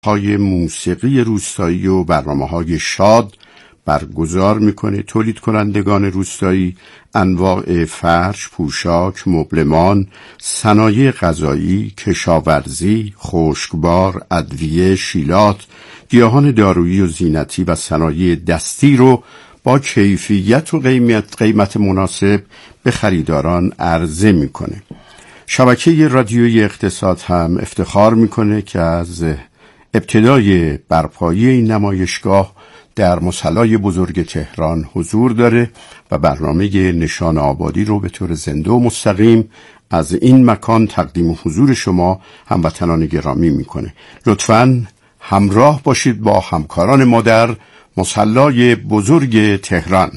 های موسیقی روستایی و برنامه‌های شاد برگزار میکنه. تولید کنندگان روستایی انواع فرش، پوشاک، مبلمان، صنایع غذایی، کشاورزی، خشکبار، ادویه، شیلات، گیاهان دارویی و زینتی و صنایع دستی رو با کیفیت و قیمت مناسب به خریداران عرضه میکنه. شبکه رادیویی اقتصاد هم افتخار میکنه که از ابتدای برپایی این نمایشگاه در مصلی بزرگ تهران حضور داره و برنامه نشان آبادی رو به طور زنده و مستقیم از این مکان تقدیم حضور شما هموطنان گرامی میکنه. لطفاً همراه باشید با همکاران ما در مصلی بزرگ تهران.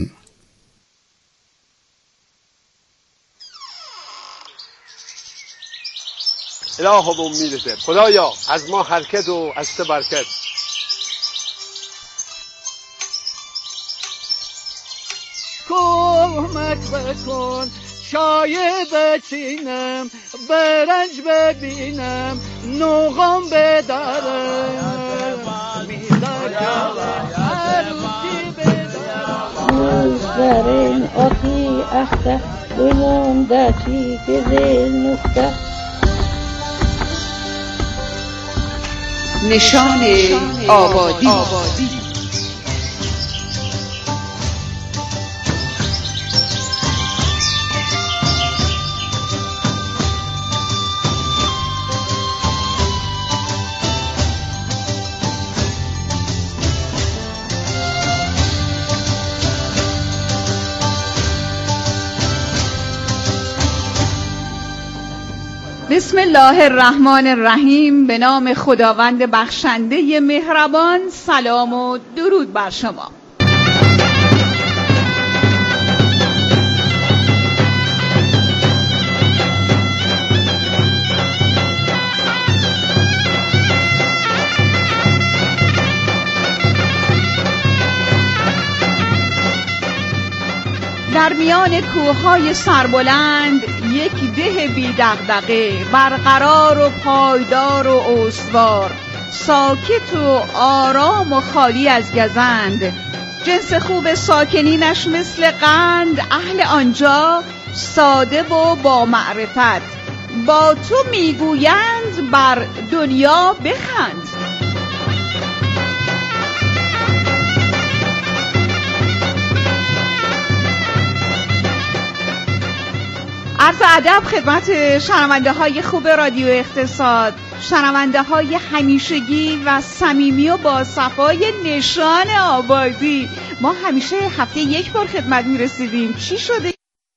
الهو به امیدته خدایا، از ما حرکت و از تو برکت. کمک بکن شایه بچینم، برنج ببینم، نوغام بدارم، میدارم عروسی بدارم. مزدرین آتی اخته بلون داتی گزل نفته. نشان آبادی. بسم الله الرحمن الرحیم. به نام خداوند بخشنده مهربان. سلام و درود بر شما. در میان کوههای سربلند یک ده بی دغدغه، برقرار و پایدار و استوار، ساکت و آرام و خالی از گزند. جنس خوب ساکنینش مثل قند، اهل آنجا ساده و با معرفت، با تو میگویند بر دنیا بخند. عرض ادب خدمت شنونده های خوب رادیو اقتصاد، شنونده های همیشگی و صمیمی و با صفای نشان آبادی. ما همیشه هفته یک بار خدمت میرسیدیم. چی شده؟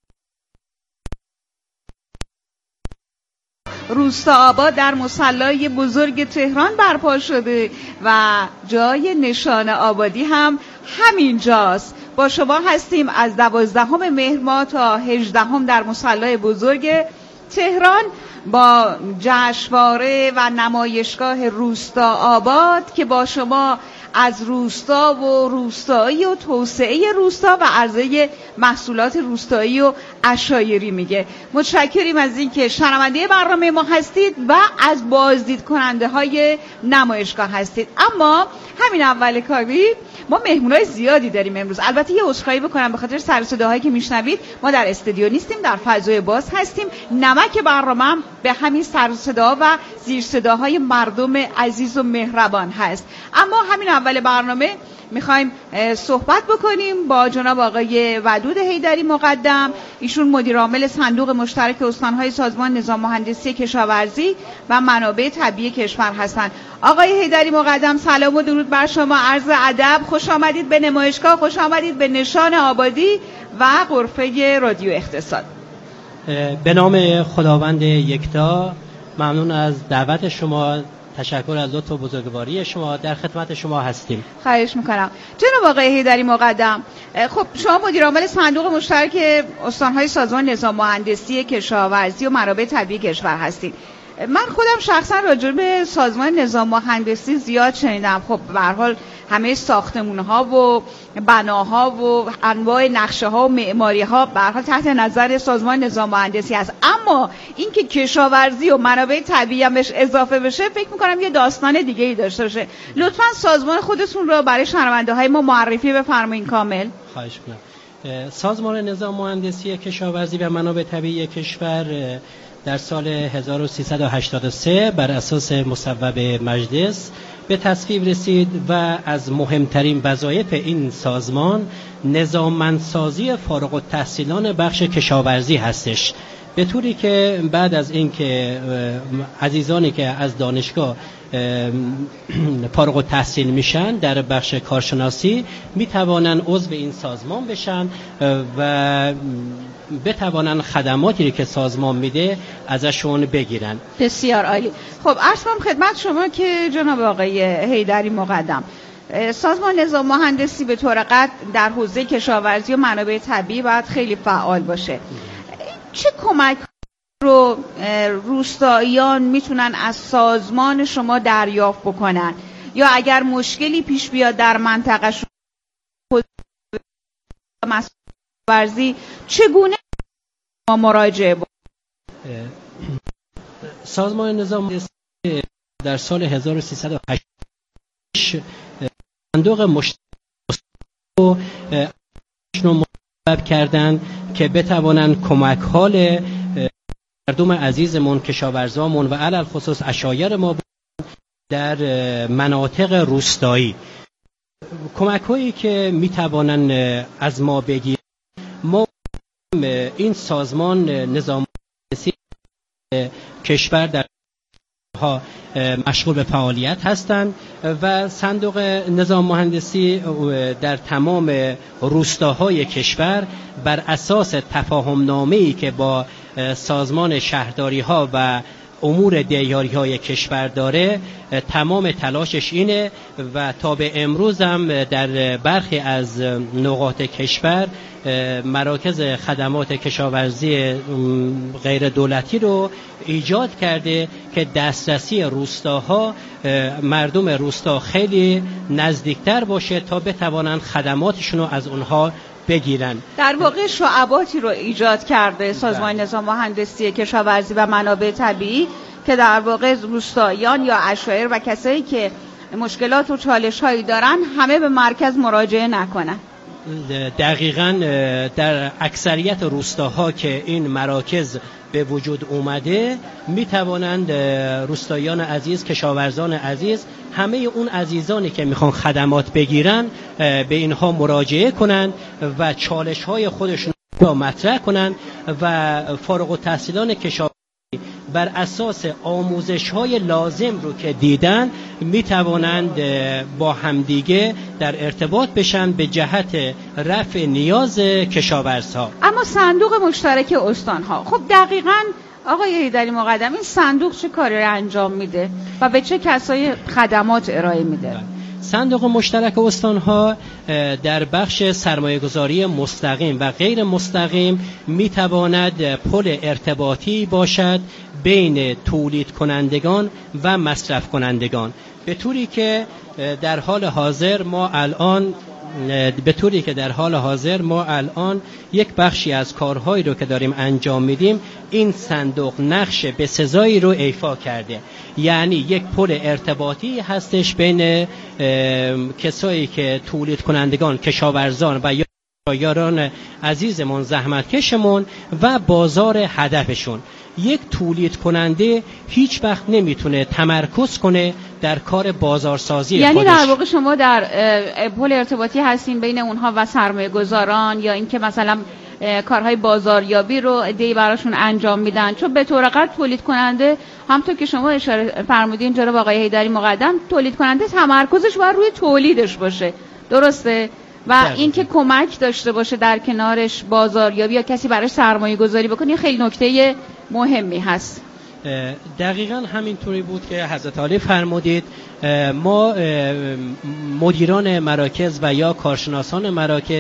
روستا آباد در مصلی بزرگ تهران برپا شده و جای نشان آبادی هم همین جاست. با شما هستیم از 12 مهر ماه تا 18 در مصلی بزرگ تهران با جشنواره و نمایشگاه روستا آباد که با شما از روستا و روستایی و توسعه روستا و عرضه محصولات روستایی و عشایری میگه. متشکریم از اینکه شنونده برنامه ما هستید و از بازدید کننده های نمایشگاه هستید. اما همین اول کاری ما مهمونای زیادی داریم امروز. البته یه عذرخواهی بکنم به خاطر سر و صداهایی که میشنوید. ما در استودیو نیستیم، در فضای باز هستیم. نمک برنامه به همین سر و صدا و زیر صداهای مردم عزیز و مهربان هست. اما همین اول برنامه میخوایم صحبت بکنیم با جناب آقای ودود حیدری مقدم. ایشون مدیر عامل صندوق مشترک استانهای سازمان نظام مهندسی کشاورزی و منابع طبیعی کشور هستند. آقای حیدری مقدم سلام و درود بر شما. عرض ادب، خوش آمدید به نمایشگاه، خوش آمدید به نشان آبادی و غرفه رادیو اقتصاد. به نام خداوند یکتا ممنون از دعوت شما، تشکر از لطف و بزرگواری شما، در خدمت شما هستیم. خواهش میکنم. جناب آقای حیدری مقدم، خب شما مدیر عامل صندوق مشترک استانهای سازمان نظام مهندسی کشاورزی و منابع طبیعی کشور هستید. من خودم شخصا راجع به سازمان نظام مهندسی زیاد شنیدم. خب به هر حال همه ساختمان‌ها و بناها و انواع نقشه‌ها و معماری‌ها به هر حال تحت نظر سازمان نظام مهندسی است، اما اینکه کشاورزی و منابع طبیعی هم بهش اضافه بشه فکر می‌کنم یه داستان دیگه‌ای داشته باشه. لطفاً سازمان خودتون رو برای شنونده‌های ما معرفی بفرمایید کامل. خواهش می‌کنم. سازمان نظام مهندسی کشاورزی و منابع طبیعی کشور در سال 1383 بر اساس مصوب مجلس به تصویب رسید و از مهمترین وظایف این سازمان نظاممندسازی فارغ التحصیلان بخش کشاورزی هستش، به طوری که بعد از اینکه عزیزانی که از دانشگاه فارغ التحصیل میشن در بخش کارشناسی میتوانن عضو این سازمان بشن و بتوانن خدماتی که سازمان میده ازشون بگیرن. بسیار عالی. خب عرض کنم خدمت شما که جناب آقای حیدری مقدم، سازمان نظام مهندسی به طور قطع در حوزه کشاورزی و منابع طبیعی باید خیلی فعال باشه. چه کمک رو روستاییان میتونن از سازمان شما دریافت بکنن، یا اگر مشکلی پیش بیاد در منطقه ورزی چگونه ما مراجعه سازمان نظام در سال 1308 صندوق مشترک رو مصوب کردن که بتوانن کمک حال مردم عزیزمون کشاورزامون و علل خصوص عشایر ما در مناطق روستایی، کمک هایی که میتوانن از ما بگیرن. ما این سازمان نظام مهندسی کشور در ها مشغول به فعالیت هستند و صندوق نظام مهندسی در تمام روستاهای کشور بر اساس تفاهم نامه‌ای که با سازمان شهرداری ها و امور دیاری های کشور داره تمام تلاشش اینه و تا به امروز هم در برخی از نقاط کشور مراکز خدمات کشاورزی غیر دولتی رو ایجاد کرده که دسترسی روستاها مردم روستا خیلی نزدیکتر باشه تا بتوانند خدماتشون رو از اونها بگیرن. در واقع شعباتی رو ایجاد کرده سازمان نظام مهندسی کشاورزی و منابع طبیعی که در واقع روستاییان یا عشایر و کسایی که مشکلات و چالش‌هایی دارن همه به مرکز مراجعه نکنن. دقیقاً در اکثریت روستاها که این مراکز به وجود اومده می توانند روستاییان عزیز، کشاورزان عزیز، همه اون عزیزانی که میخوان خدمات بگیرن به اینها مراجعه کنند و چالش های خودشون را مطرح کنند و فارغ التحصیلان کشاورزی بر اساس آموزش های لازم رو که دیدن می توانند با همدیگه در ارتباط بشن به جهت رفع نیاز کشاورزها. اما صندوق مشترک استانها، خب دقیقاً آقای حیدری مقدم این صندوق چه کاری رو انجام میده و به چه کسایی خدمات ارائه میده؟ صندوق مشترک استانها در بخش سرمایه‌گذاری مستقیم و غیر مستقیم میتواند پل ارتباطی باشد بین تولید کنندگان و مصرف کنندگان، به طوری که در حال حاضر ما الان یک بخشی از کارهایی رو که داریم انجام میدیم این صندوق نقش بسزایی رو ایفا کرده، یعنی یک پل ارتباطی هستش بین کسایی که تولید کنندگان، کشاورزان و یاران عزیزمون، زحمتکشمون و بازار هدفشون. یک تولید کننده هیچ وقت نمیتونه تمرکز کنه در کار بازارسازی یعنی خودش. در واقع شما در پل ارتباطی هستین بین اونها و سرمایه گذاران، یا اینکه مثلا کارهای بازاریابی رو عده‌ای براشون انجام میدن، چون به طور قطع تولید کننده همونطور که شما اشاره فرمودین جناب آقای حیدری مقدم، تولید کننده تمرکزش باید روی تولیدش باشه، درسته؟ و اینکه کمک داشته باشه در کنارش بازاریابی یا کسی براش سرمایه گذاری بکنه خیلی نکته مهمی هست. دقیقاً همینطوری بود که حضرت عالی فرمودید. ما مدیران مراکز و یا کارشناسان مراکز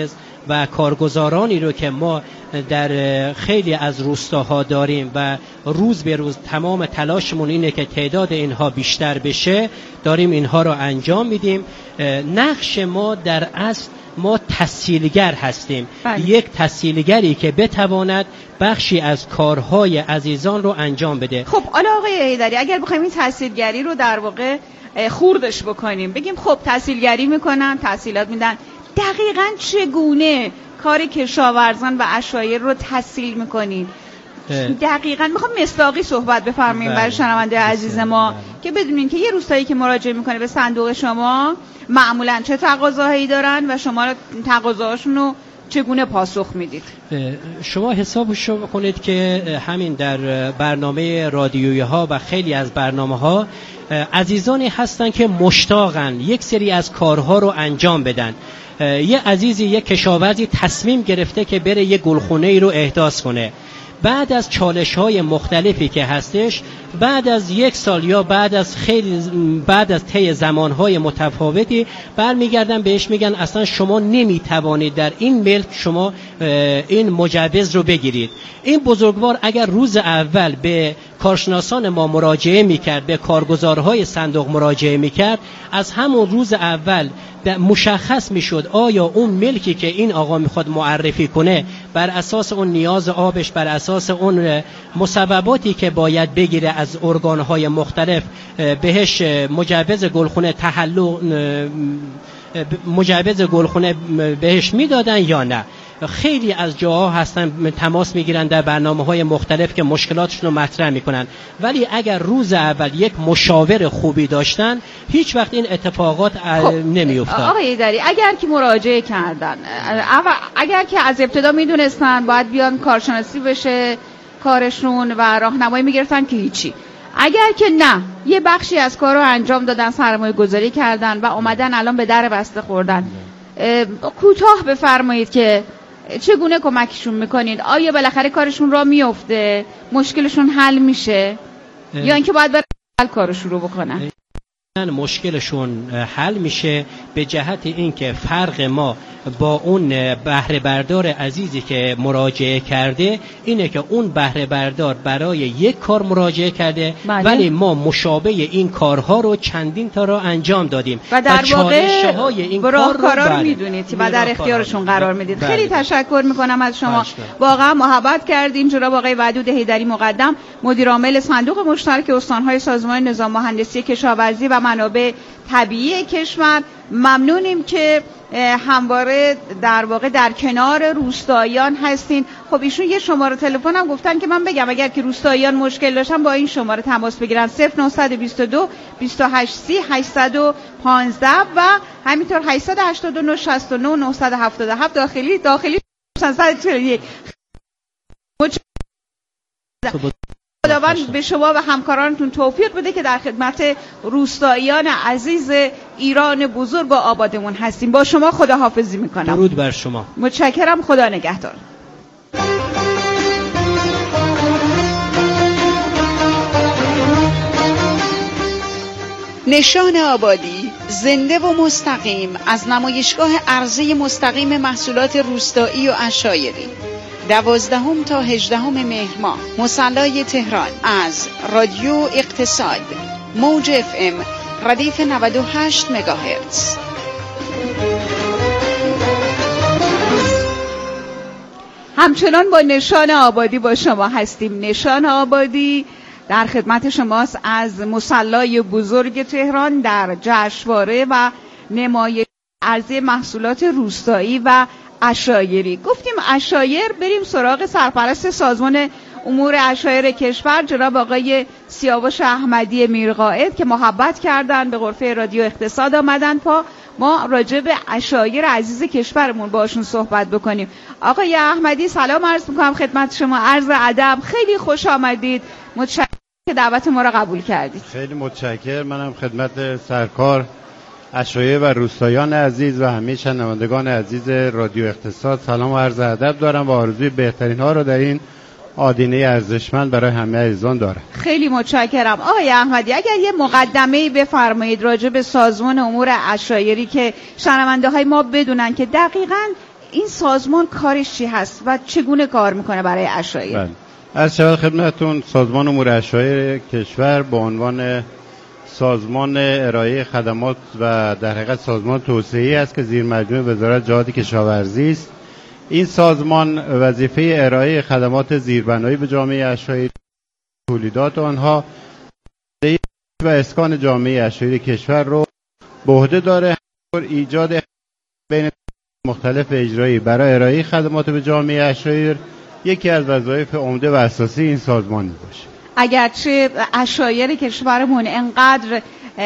و کارگزارانی رو که ما در خیلی از روستاها داریم و روز به روز تمام تلاشمون اینه که تعداد اینها بیشتر بشه، داریم اینها رو انجام میدیم. نقش ما در اصل ما تسهیلگر هستیم. یک تسهیلگری که بتواند بخشی از کارهای عزیزان رو انجام بده. خب حالا آقای حیدری، اگر بخوایم این تسهیلگری رو در واقع خوردش بکنیم، بگیم خب تسهیلگری میکنن، تسهیلات میدن، دقیقاً چگونه کار کشاورزان و عشایر رو تسهیل میکنین؟ دقیقاً میخوام مصداقی صحبت بفرمایید برای شنونده عزیز ما که بدونین که یه روستایی که مراجعه میکنه به صندوق شما معمولاً چه تقاضاهایی دارن و شما تقاضاهاشون رو چگونه پاسخ میدید؟ شما حسابش رو بکنید که همین در برنامه رادیویی ها و خیلی از برنامه ها عزیزانی هستن که مشتاقن یک سری از کارها رو انجام بدن. یه عزیزی، یه کشاورزی تصمیم گرفته که بره یه گلخونه ای رو احداث کنه. بعد از چالش‌های مختلفی که هستش، بعد از 1 سال یا بعد از طی زمان‌های متفاوتی برمیگردن بهش میگن اصلا شما نمیتوانید در این ملک شما این مجوز رو بگیرید. این بزرگوار اگر روز اول به کارشناسان ما مراجعه میکرد، به کارگزارهای صندوق مراجعه میکرد، از همون روز اول مشخص میشد آیا اون ملکی که این آقا میخواد معرفی کنه بر اساس اون نیاز آبش، بر اساس اون مسبباتی که باید بگیره از ارگانهای مختلف بهش مجوز گلخونه بهش میدادن یا نه. خیلی از جاها هستن تماس میگیرن در برنامه‌های مختلف که مشکلاتشون رو مطرح میکنن، ولی اگر روز اول یک مشاور خوبی داشتن هیچ وقت این اتفاقات نمیافتاد. آقای حیدری، اگر که مراجعه کردن، اگر که از ابتدا میدونستن باید بیان کارشناسی بشه کارشون و راهنمایی میگرفتن که هیچی، اگر که نه یه بخشی از کار رو انجام دادن، سرمایه گذاری کردن و اومدن الان به در بسته خوردن، کوتاه بفرمایید که چگونه کمکشون میکنید؟ آیا بالاخره کارشون را میفته، مشکلشون حل میشه یا اینکه باید برای کارو شروع بکنن؟ مشکلشون حل میشه به جهت اینکه فرق ما با اون بهره بردار عزیزی که مراجعه کرده اینه که اون بهره بردار برای یک کار مراجعه کرده، ولی ما مشابه این کارها رو چندین تا رو انجام دادیم و در واقع این راهکارا رو میدونید و در اختیارشون قرار میدید. خیلی تشکر میکنم از شما، واقعا محبت کردین. جناب آقای ودود حیدری مقدم، مدیر عامل صندوق مشترک استان‌های سازمان نظام مهندسی کشاورزی و منابع طبیعی کشور، ممنونیم که همواره در واقع در کنار روستاییان هستین. خب ایشون یه شماره تلفن هم گفتن که من بگم اگر که روستاییان مشکل داشتن با این شماره تماس بگیرن 0922 28 30 815 و همینطور 889 69 977 داخلی 541. خداوند به شما و همکارانتون توفیق بده که در خدمت روستاییان عزیز ایران بزرگ و آبادمون هستیم. با شما خداحافظی میکنم. درود بر شما. متشکرم. خدا نگهدار. نشان آبادی زنده و مستقیم از نمایشگاه عرضه مستقیم محصولات روستایی و عشایری 12 تا 18 مهر ماه، مصلی تهران، از رادیو اقتصاد موج FM ردیف 98 مگاهرتز. همچنان با نشان آبادی با شما هستیم. نشان آبادی در خدمت شماست از مصلی بزرگ تهران در جشنواره و نمایش عرضه محصولات روستایی و عشایری. گفتیم عشایر، بریم سراغ سرپرست سازمان امور عشایر کشور جناب آقای سیاوش احمدی میرقائد که محبت کردن به غرفه رادیو اقتصاد آمدن تا ما راجع به عشایر عزیز کشورمون باشون صحبت بکنیم. آقای احمدی سلام عرض میکنم خدمت شما، عرض ادب، خیلی خوش آمدید. متشکرم که دعوت ما را قبول کردید. خیلی متشکرم. منم خدمت سرکار عشایر و روستایان عزیز و همه شنوندگان عزیز رادیو اقتصاد سلام و عرض ادب دارم و آرزوی بهترین ها رو در این آدینه ارزشمند برای همه عزیزان دارم. خیلی متشکرم. آقای احمدی اگر یه مقدمه‌ای بفرمایید راجع به سازمان امور عشایری که شنونده های ما بدونن که دقیقاً این سازمان کارش چی هست و چگونه کار میکنه برای عشایر؟ بله. از شود خدمتتون سازمان امور عشایر کشور به عنوان سازمان ارائه خدمات و در حقیقت سازمان توسعه‌ای است که زیر مجموعه وزارت جهاد کشاورزی است. این سازمان وظیفه ارائه خدمات زیربنایی به جامعه عشایر، تولیدات آنها و اسکان جامعه عشایر کشور رو به عهده داره. ایجاد بین مختلف اجرایی برای ارائه خدمات به جامعه عشایر یکی از وظایف عمده و اساسی این سازمان باشه. اگرچه عشایر کشورمون انقدر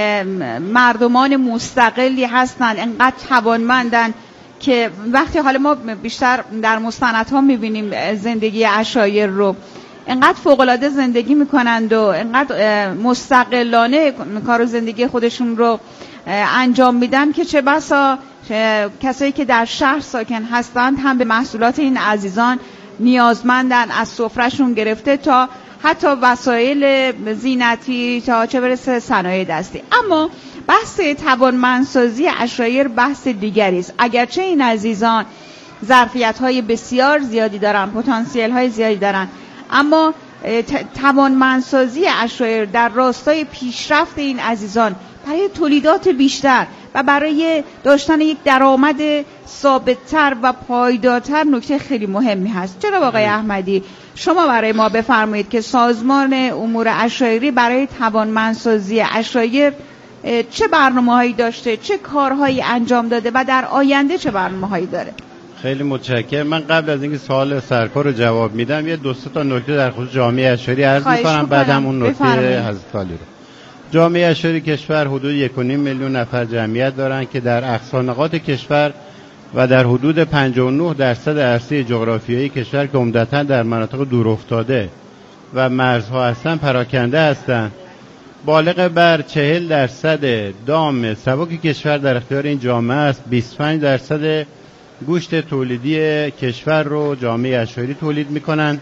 مردمان مستقلی هستن، انقدر توانمندن که وقتی حالا ما بیشتر در مستندها میبینیم زندگی عشایر رو، انقدر فوق‌العاده زندگی میکنند و انقدر مستقلانه کار و زندگی خودشون رو انجام میدن که چه بسا کسایی که در شهر ساکن هستند هم به محصولات این عزیزان نیازمندن، از سفرهشون گرفته تا حتی وسایل زینتی تا چه برسه صنایع دستی. اما بحث توانمندسازی عشایر بحث دیگری است. اگرچه این عزیزان ظرفیت‌های بسیار زیادی دارن، پتانسیل‌های زیادی دارن، اما توانمندسازی عشایر در راستای پیشرفت این عزیزان برای تولیدات بیشتر و برای داشتن یک درآمد ثابت‌تر و پایدارتر نکته خیلی مهمی هست. جناب آقای احمدی، شما برای ما بفرمایید که سازمان امور عشایری برای توانمندسازی عشایر چه برنامه‌هایی داشته، چه کارهایی انجام داده و در آینده چه برنامه‌هایی داره؟ خیلی متشکرم. من قبل از اینکه سوال سرکار رو جواب میدم یه دو سه تا نکته در خصوص جامعه عشایری عرض می‌کنم، بعدم اون نکته حضرت عالی رو. جامعه عشایری کشور حدود 1.5 میلیون نفر جمعیت دارند که در اقصانقاط کشور و در حدود 59% عرصه جغرافیایی کشور که عمدتاً در مناطق دورافتاده و مرزها هستند پراکنده هستند. بالغ بر 40% دام سبک کشور در اختیار این جامعه است. 25% گوشت تولیدی کشور رو جامعه عشایری تولید میکنن،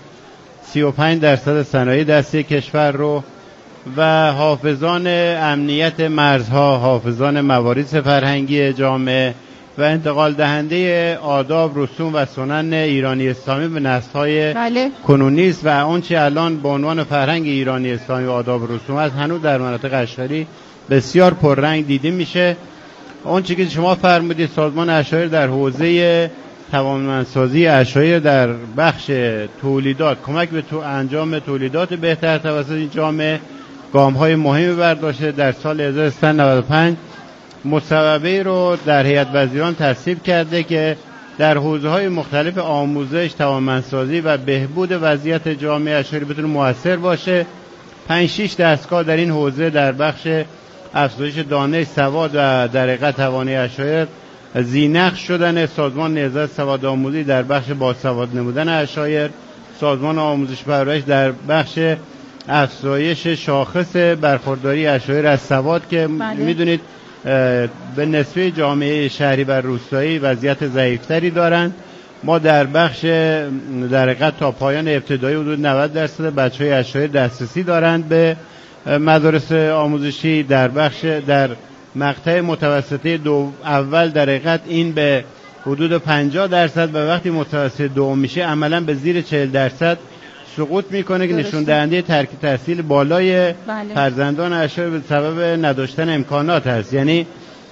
35% صنایع دستی کشور رو و حافظان امنیت مرزها، حافظان موارث فرهنگی جامعه و انتقال دهنده آداب، رسوم و سنن ایرانی اسلامی به نسل‌های کنونی است و آنچه الان به عنوان فرهنگ ایرانی اسلامی و آداب و رسوم است هنوز در مناطق عشایری بسیار پررنگ دیده میشه. آنچه که شما فرمودید سازمان عشایر در حوزه توانمندسازی عشایر در بخش تولیدات کمک به انجام تولیدات بهتر توسط این جامعه گام‌های مهمی برداشته. در سال 1395 مصوبه‌ای رو در هیئت وزیران تصویب کرده که در حوزه‌های مختلف آموزش، توانمندسازی و بهبود وضعیت جامعه عشایری بتونه مؤثر باشه. 5-6 دستگاه در این حوزه در بخش افزایش دانش، سواد و در حقیقت توانایی عشایر ذی‌نقش شدن. سازمان نهضت سواد آموزی در بخش باسواد نمودن عشایر، سازمان آموزش پرورش در بخش افزایش شاخص برخورداری عشایر از سواد که میدونید به نسبه جامعه شهری و روستایی وضعیت ضعیفتری دارند. ما در بخش در حقیقت تا پایان ابتدایی حدود 90% بچه‌های عشایر دسترسی دارند به مدارس آموزشی. در بخش در مقطع متوسطه اول در حقیقت این به حدود 50% و وقتی متوسط دوم میشه عملا به زیر 40% سقوط میکنه که نشون دهنده ترک تحصیل بالای فرزندان عشایر به سبب نداشتن امکانات هست. یعنی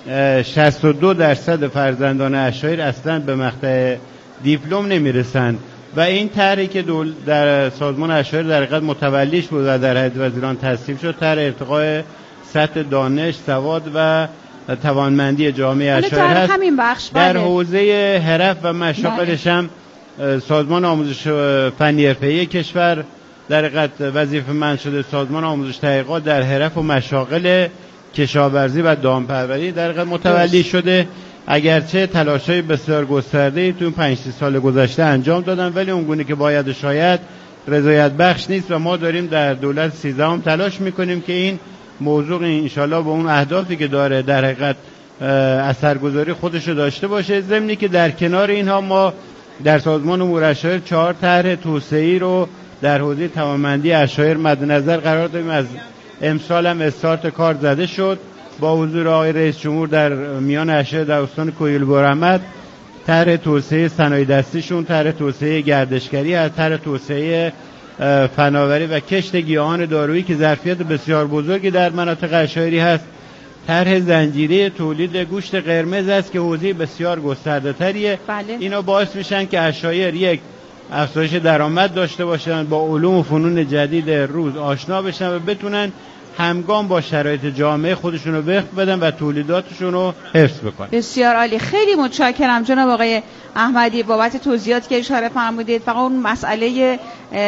62% فرزندان عشایر اصلا به مقطع دیپلم نمیرسند و این طرحی که در سازمان عشایر در حقیقت متولیش بود و در هیئت وزیران تصویب شد، طرح ارتقاء سطح دانش، سواد و توانمندی جامعه عشایر هست. در حوزه حرف و مشاغلش هم سازمان آموزش فنی حرفه‌ای کشور در حقیقت وظیفه‌مند شده. سازمان آموزش تحقیقات در حرف و مشاغل کشاورزی و دامپروری در حقیقت متولی شده. اگرچه تلاش‌های بسیار گسترده‌ای تو 5 سال گذشته انجام دادن ولی اونگونه که باید شاید رضایت بخش نیست و ما داریم در دولت 13 تلاش میکنیم که این موضوع انشالله به اون اهدافی که داره در حقیقت اثرگذاری خودش رو داشته باشه. ضمنی که در کنار اینها ما در سازمان امور عشایر 4 طرح توسعه‌ای رو در حوزه توانمندی عشایر مد نظر قرار دادیم. از امسال هم استارت کار زده شد با حضور آقای رئیس جمهور در میان عشایر در استان کوهگیل‌برحمد. طرح توسعه صنایع دستیشون، طرح توسعه گردشگری، از طرح توسعه فناوری و کشت گیاهان دارویی که ظرفیت بسیار بزرگی در مناطق عشایری هست، طرح زنجیره تولید گوشت قرمز است که حوزه بسیار گسترده‌تریه. بله. اینا باعث میشن که عشایر یک افزایش درآمد داشته باشن، با علوم و فنون جدید روز آشنا بشن و بتونن همگام با شرایط جامعه خودشون رو وقف بدن و تولیداتشون رو حفظ بکنن. بسیار عالی، خیلی متشکرم جناب آقای احمدی بابت توضیحاتی که اشاره فرمودید. فقط اون مسئله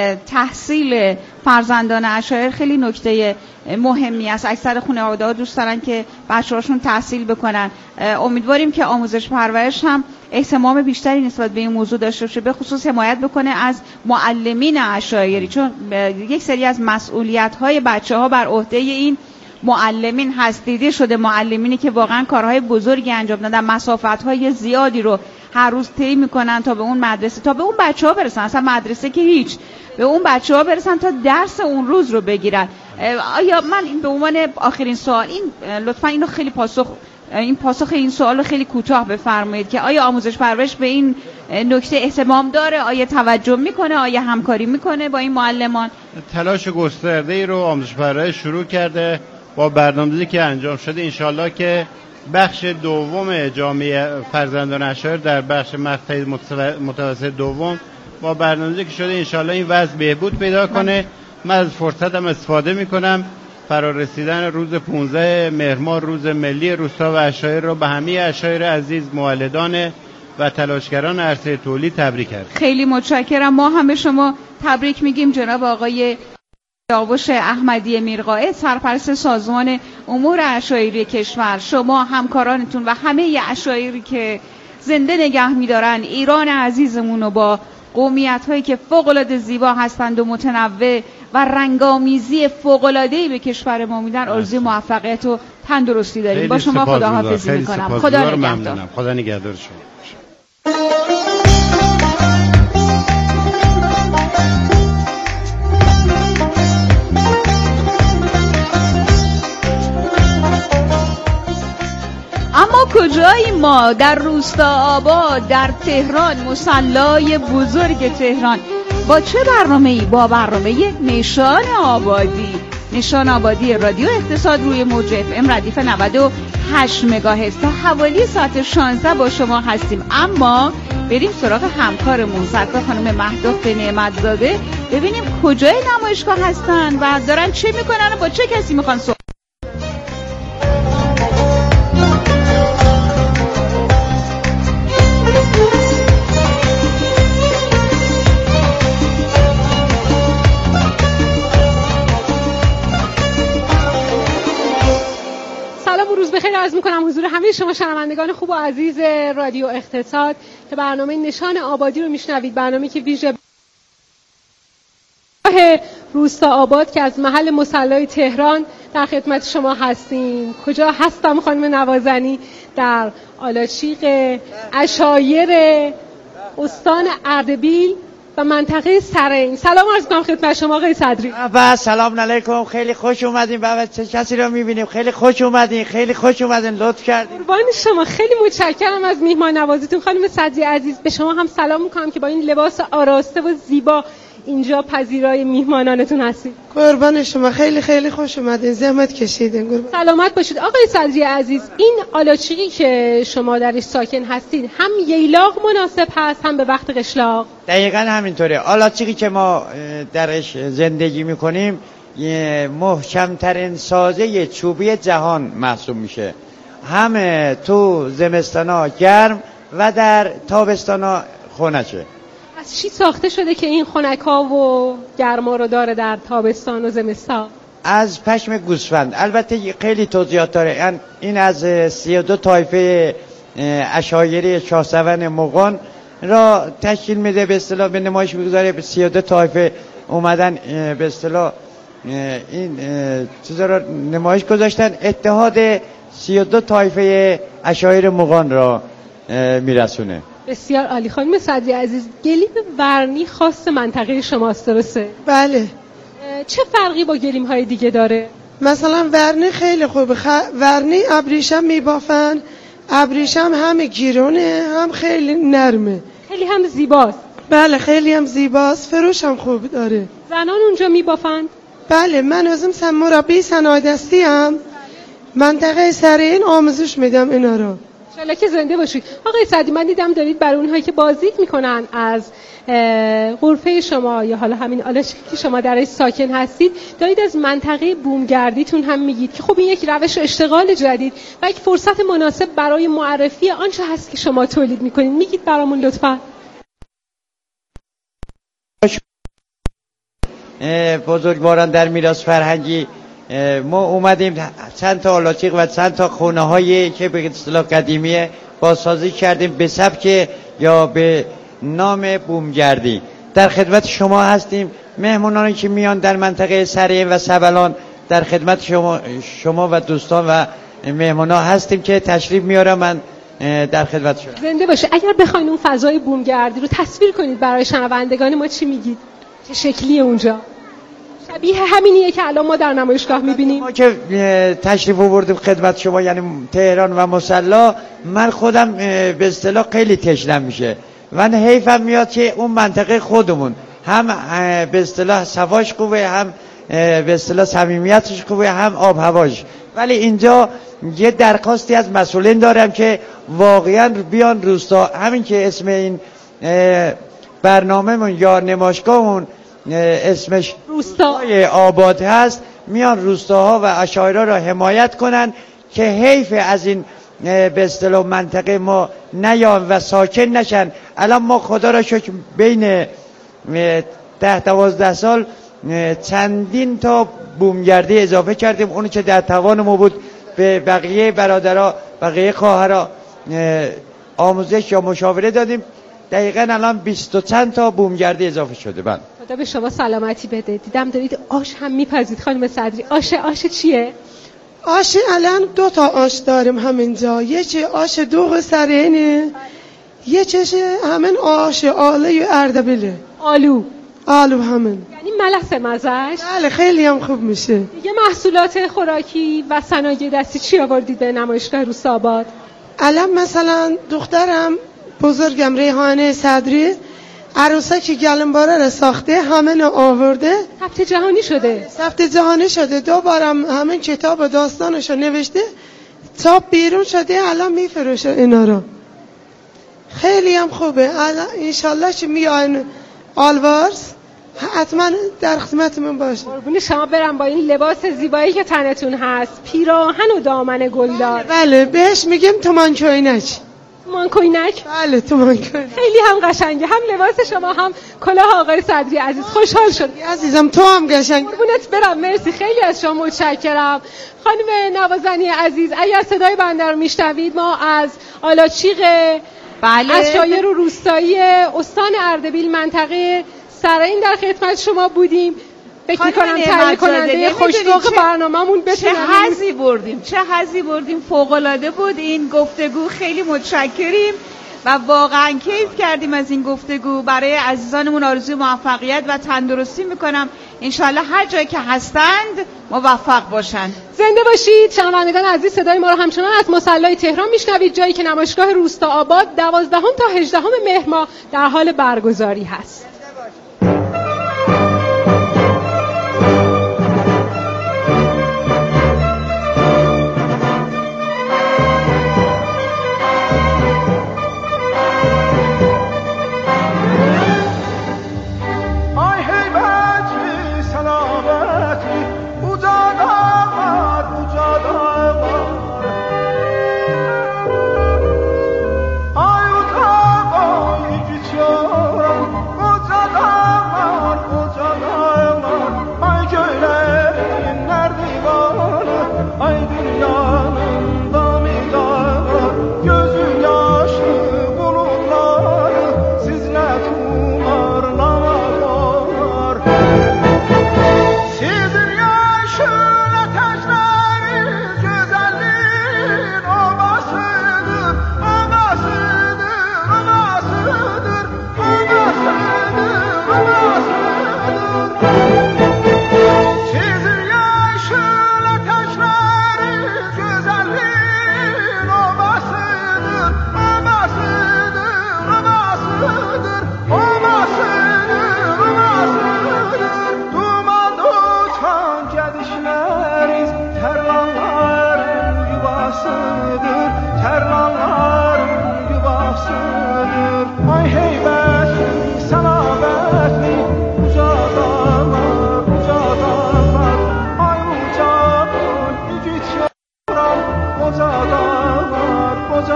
تحصیل فرزندان عشایر خیلی نکته مهمی است. اکثر خانواده‌ها دوست دارن که بچه‌هاشون تحصیل بکنن. امیدواریم که آموزش پرورش هم اهتمام بیشتری نسبت به این موضوع داشته باشه، به خصوص حمایت بکنه از معلمین عشایری، چون یک سری از مسئولیت‌های بچه‌ها بر عهده این معلمین هست. دیده شده معلمینی که واقعا کارهای بزرگی انجام دادن، مسافت‌های زیادی رو هر روز طی میکنن تا به اون مدرسه، تا به اون بچه‌ها برسن، اصلا مدرسه که هیچ، به اون بچه‌ها برسن تا درس اون روز رو بگیرن. آیا من این به عنوان آخرین سوال، این لطفا اینو خیلی پاسخ این سوال رو خیلی کوتاه بفرمایید که آیا آموزش پرورش به این نکته اهتمام داره؟ آیا توجه میکنه؟ آیا همکاری میکنه با این معلمان؟ تلاش گسترده‌ای رو آموزش پرورش شروع کرده با برنامه‌ریزی که انجام شده. انشالله که بخش دوم جامعه فرزندان عشایر در بخش مقطع متوسط دوم با برنامه‌ریزی که شده انشالله این وضع بهبود پیدا کنه. من از فرصتم استفاده میکنم فرارسیدن روز 15 مهر ماه روز ملی روستا و عشایر رو به همه عشایر عزیز، مولدان و تلاشگران عرصه تولید تبریک کردم. خیلی متشکرم. ما هم به شما تبریک میگیم جناب آقای داوش احمدی میرقائد، سرپرست سازمان امور عشایری کشور. شما همکارانتون و همه عشایری که زنده نگه می‌دارن ایران عزیزمون رو با قومیت‌هایی که فوق‌العاده زیبا هستند و متنوع و رنگامیزی فوق‌العاده‌ای به کشور ما میدن، آرزوی موفقیت و تندرستی داریم. با شما خداحافظی می‌کنم. خدا نگهدار. خدا نگهدار شما. اما کجایی ما؟ در روستا آباد در تهران، مصلای بزرگ تهران. با چه برنامه‌ای؟ با برنامه نشان آبادی. نشان آبادی رادیو اقتصاد روی موج FM ردیف 98 مگاهرتز تا حوالی ساعت 16 با شما هستیم. اما بریم سراغ همکارمون سرکار خانم مهداد نعمتزاده، ببینیم کجای نمایشگاه هستن و دارن چه میکنن و با چه کسی میخوان صحبت. بخیر عرض می‌کنم حضور همه شما شنوندگان خوب و عزیز رادیو اقتصاد که برنامه نشان آبادی رو میشنوید. برنامه‌ای که ویژه روستا آباد که از محل مصلای تهران در خدمت شما هستیم. کجا هستم خانم نوازنی؟ در آلاچیق عشایر استان اردبیل و منطقه سرین. سلام عرض می‌کنم خدمت شما آقای صدری. و سلام علیکم، خیلی خوش اومدین. بابا چه کسی رو می‌بینیم، خیلی خوش اومدین، خیلی خوش اومدین، لطف کردین. قربان شما، خیلی متشکرم از میهمان نوازیتون. خانم صدری عزیز، به شما هم سلام می‌کنم که با این لباس آراسته و زیبا اینجا پذیرای میهمانانتون هستید. قربان شما، خیلی خیلی خوش اومدین، زحمت کشیدین. قربان. سلامت باشید. آقای صدری عزیز، این آلاچیقی که شما درش ساکن هستید هم ییلاق مناسب هست هم به وقت قشلاق؟ دقیقاً همینطوره. آلاچیقی که ما درش زندگی میکنیم محکمترین سازه چوبی جهان محسوب میشه. هم تو زمستانا گرم و در تابستانا خنکه. از چی ساخته شده که این خنک‌ها و گرما رو داره در تابستان و زمستان؟ از پشم گوسفند. البته خیلی توضیحات داره. این از 32 طایفه عشایری شاهسوار مغان را تشکیل میده، به اصطلاح به نمایش میگذاره. به 32 طایفه اومدن به اصطلاح این چیزا را نمایش گذاشتن. اتحاد 32 طایفه عشایر مغان را میرسونه. بسیار عالی. خانم صدری عزیز، گلیم ورنی خاص منطقه شماست درسته؟ بله. چه فرقی با گلیم های دیگه داره؟ مثلا ورنی خیلی خوبه. ورنی ابریشم میبافن ابریشم هم گیرونه هم خیلی نرمه، خیلی هم زیباست. بله خیلی هم زیباست، فروش هم خوب داره. زنان اونجا میبافند؟ بله من ازم مربی صنایع دستی هم منطقه سرین آموزش میدم اینا رو. انشالله که زنده باشید. آقای سعدی من دیدم دارید برای اونهایی که بازدید میکنن از غرفه شما یا حالا همین آلاشی که شما درش ساکن هستید، دارید از منطقه بومگردیتون هم میگید که خب این یک روش اشتغال جدید و یک فرصت مناسب برای معرفی آنچه هست که شما تولید میکنید. میگید برامون لطفا. بزرگواران در میراث فرهنگی ما اومدیم چند تا آلاچیق و چند تا خونه هایی که به اصطلاح قدیمیه بازسازی کردیم به سبک یا به نام بومگردی. در خدمت شما هستیم. مهمونانی که میان در منطقه سرین و سبلان در خدمت شما و دوستان و مهمونا هستیم که تشریف میارم. من در خدمت شما. زنده باشه. اگر بخواید اون فضای بومگردی رو تصویر کنید برای شنوندگان ما چی میگید؟ چه شکلیه اونجا؟ شبیه همینیه که الان ما در نمایشگاه میبینیم. ما که تشریف آوردیم خدمت شما یعنی تهران و مصلا، من خودم به اصطلاح خیلی تشنم میشه. من حیفم میاد که اون منطقه خودمون هم به اصطلاح سواش خوبه، هم به اصطلاح صمیمیتش خوبه، هم آب هواش. ولی اینجا یه درخواستی از مسئولین دارم که واقعا بیان روستا، همین که اسم این برنامه‌مون یا نمایشگاهمون اسمش روستای آباد هست، میان روستاها و عشایرها را حمایت کنن که حیف از این به اصطلاح منطقه ما نیان و ساکن نشن. الان ما خدا را شکر بین 10-12 سال چندین تا بومگردی اضافه کردیم. اونی که در توان ما بود به بقیه برادرها، بقیه خواهرها آموزش یا مشاوره دادیم. دقیقاً الان 20 و چند تا بومگردی اضافه شده. بله خدا به شما سلامتی بده. دیدم دارید آش هم میپزید خانم صدری. آش چیه؟ آش الان 2 تا آش داریم همینجا. یکی آش دوغ سرینه، یکیش همین آش آله و اردبیله. آلو همین. یعنی ملسه مزش؟ بله خیلی هم خوب میشه. دیگه محصولات خوراکی و صنایع دستی چی آوردید به نمایشگاه روستاآباد؟ الان مثلا دخترم بزرگم ریحانه صدری عروسکی گلنباره را ساخته، همین آورده. ثبت جهانی شده. ثبت جهانی شده. 2 بارم همین کتاب داستانشو نوشته، چاپ بیرون شده، الان میفروشه اینا رو. خیلی هم خوبه. انشالله که میان آلوارز حتما در خدمتمون باشه. قربون شما برم. با این لباس زیبایی که تنتون هست، پیراهن و دامن گلدار. بله بهش میگیم تومان کوینک. تومان کوینک؟ بله تومان کوینک. خیلی هم قشنگه، هم لباس شما هم کلاه آقای صدری عزیز. خوشحال شد عزیزم. تو هم قشنگ. قربونت برم. مرسی خیلی از شما متشکرم. خانم نوازنی عزیز اگر صدای بنده رو میشنوید، ما از آلاچیق عشایر و روستایی استان اردبیل منطقه سرین در خدمت شما بودیم. فکر می‌کنم تهیه کننده خوش‌ذوق برنامه‌مون بتونه. چه حظی بردیم. فوق‌العاده بود این گفتگو. خیلی متشکریم و واقعا کیف کردیم از این گفتگو. برای عزیزانمون آرزوی موفقیت و تندرستی میکنم. انشالله هر جایی که هستند موفق باشند. زنده باشید. شنوندگان عزیز صدای ما رو همچنان از مصلی تهران میشنوید، جایی که نمایشگاه روستاآباد 12 تا 18 مهر ماه در حال برگزاری هست.